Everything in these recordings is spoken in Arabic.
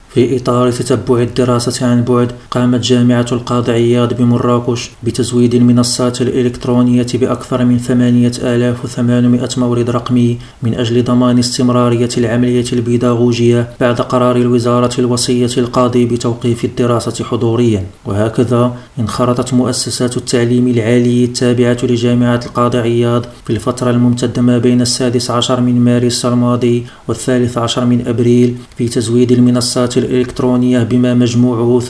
في إطار تتبع الدراسة عن بعد، قامت جامعة القاضي عياض بمراكش بتزويد المنصات الإلكترونية بأكثر من 8800 مورد رقمي من أجل ضمان استمرارية العملية البيداغوجية بعد قرار الوزارة الوصية القاضي بتوقيف الدراسة حضوريا. وهكذا انخرطت مؤسسات التعليم العالي التابعة لجامعة القاضي عياض في الفترة الممتدة ما بين 16 من مارس الماضي و13 من أبريل في تزويد المنصات الإلكترونية بما مجموعه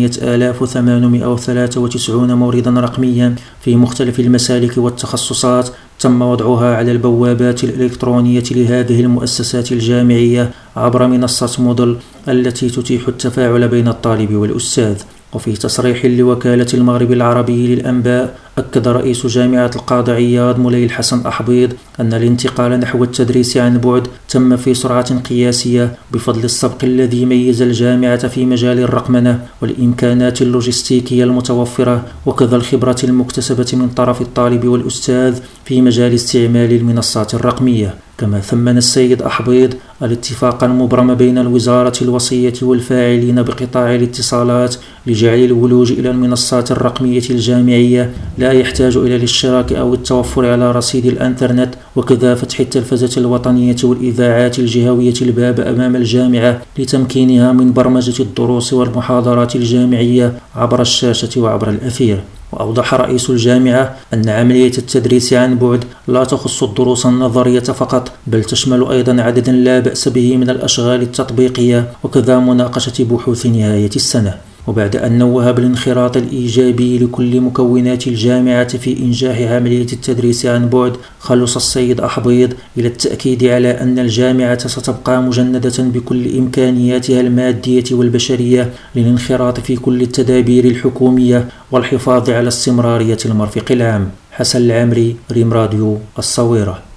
8893 موردا رقميا في مختلف المسالك والتخصصات تم وضعها على البوابات الإلكترونية لهذه المؤسسات الجامعية عبر منصة مودل التي تتيح التفاعل بين الطالب والأستاذ. وفي تصريح لوكالة المغرب العربي للأنباء، أكد رئيس جامعة القاضي عياض مولي الحسن أحبيض أن الانتقال نحو التدريس عن بعد تم في سرعة قياسية بفضل السبق الذي ميز الجامعة في مجال الرقمنة والإمكانات اللوجستيكية المتوفرة، وكذا الخبرة المكتسبة من طرف الطالب والأستاذ في مجال استعمال المنصات الرقمية. كما ثمن السيد أحبيض الاتفاق المبرم بين الوزارة الوصية والفاعلين بقطاع الاتصالات لجعل الولوج إلى المنصات الرقمية الجامعية لا يحتاج إلى الاشتراك أو التوفر على رصيد الإنترنت، وكذا فتح التلفزة الوطنية والإذاعات الجهوية الباب أمام الجامعة لتمكينها من برمجة الدروس والمحاضرات الجامعية عبر الشاشة وعبر الأثير. وأوضح رئيس الجامعة أن عملية التدريس عن بعد لا تخص الدروس النظرية فقط، بل تشمل أيضا عددا لا بأس به من الأشغال التطبيقية وكذا مناقشة بحوث نهاية السنة. وبعد أن نوه بالانخراط الإيجابي لكل مكونات الجامعة في إنجاح عملية التدريس عن بعد، خلص السيد أحبيض إلى التأكيد على أن الجامعة ستبقى مجندة بكل إمكانياتها المادية والبشرية للانخراط في كل التدابير الحكومية والحفاظ على استمرارية المرفق العام. حسن العمري، ريم راديو، الصويرة.